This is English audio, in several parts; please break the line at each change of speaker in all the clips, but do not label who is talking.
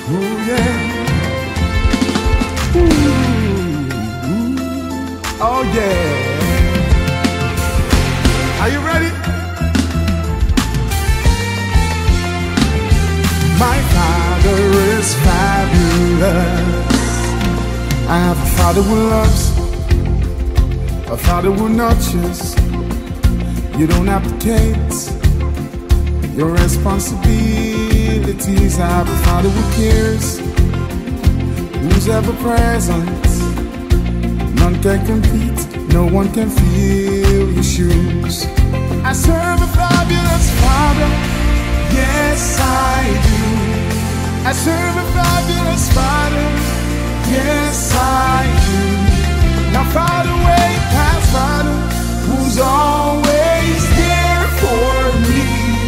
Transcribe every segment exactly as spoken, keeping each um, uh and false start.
Ooh, yeah. Ooh, ooh. Oh, yeah. Are you ready? My Father is fabulous. I have a Father who loves, a Father who nurtures. You don't abdicate your responsibilities. I have a Father who cares, who's ever present. None can compete, no one can fill your shoes. I serve a fabulous Father, yes I do. I serve a fabulous Father, yes I do. Now Father, way past Father, who's always there for me.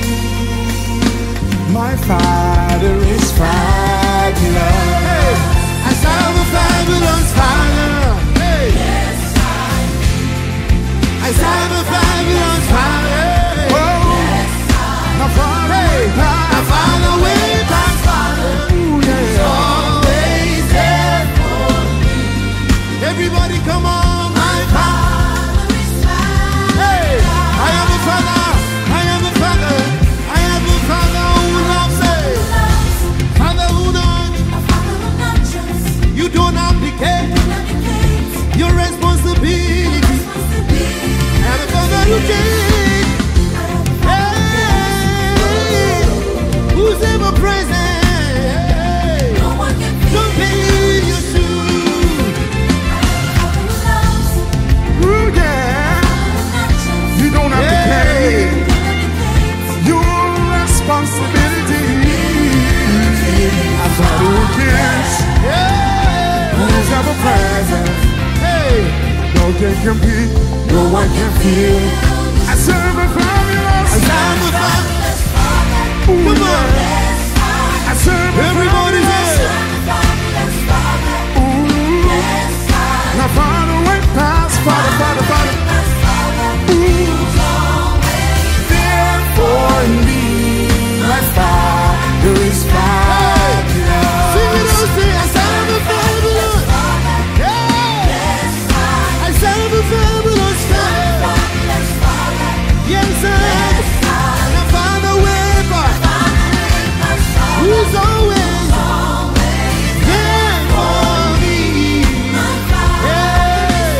My Father is fabulous. Hey, I serve a fabulous Father. Hey, yes I do. I serve a fabulous Father. Oh, yes I do. Now Father, hey, now Father, way past Father, ooh, yeah. Who's always there for me. Everybody, come on. Your responsibility, and a Father who cares, hey, who's ever present, hey, no one can don't pay your shoes. Ooh, yeah. You don't have yeah. to pay your responsibility. A Father who cares, yeah. Who's ever present. No one can compete, no one can feel. I serve a fabulous, I serve a fabulous Father. Come on, I serve a everybody fabulous Father. Ooh, now Father, went past Father, Father, Father. Ooh, there for me, my Father is fabulous. Sing it out, say I serve a fabulous. Fabulous Father, yes I, the Father Weber, who's always there for me. Hey,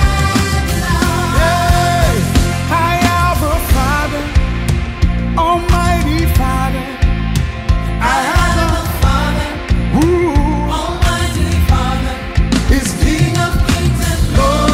hey, I have a Father, Almighty Father. I have a Father, who Almighty Father is King of Kings and Lord.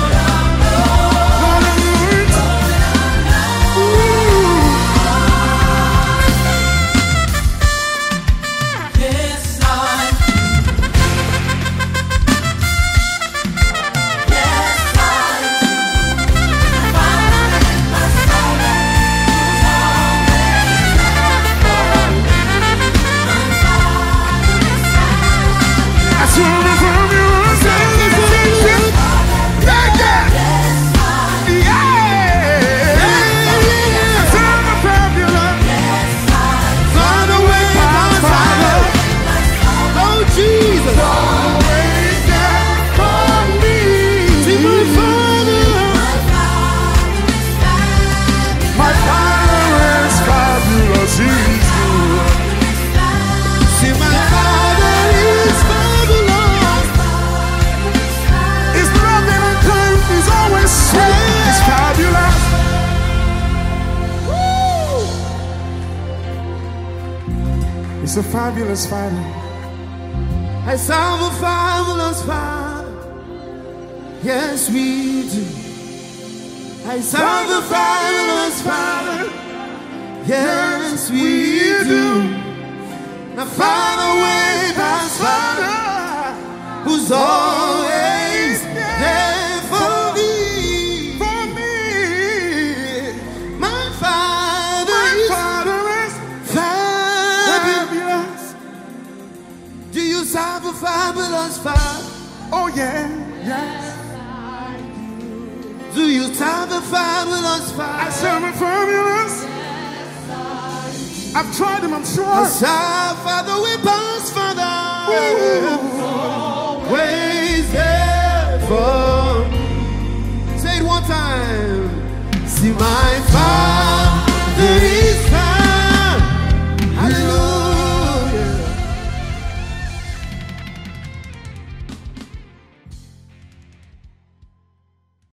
It's a fabulous Father. I serve a fabulous Father. Yes, we do. I serve a fabulous Father. Yes, we do. The Father way past Father, who's always there for me. For me, my Father, my is, Father is fabulous. Do you serve a fabulous Father? Oh yeah, yes. Do you serve a fabulous Father? I serve a fabulous. I've tried him, I'm sure.
Our Father, we pass, Father. Always there for. Say it one time. See my Father.